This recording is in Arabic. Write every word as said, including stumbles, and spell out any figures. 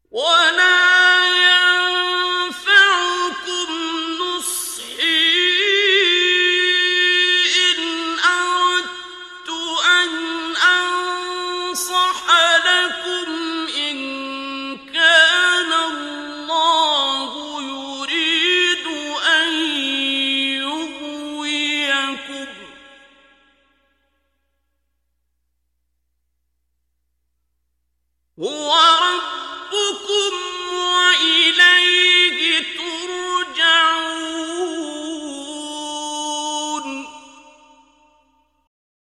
ولا ينفعكم نصحي إن أردت أن أنصح لكم إن كان الله يريد أن يغويكم. هو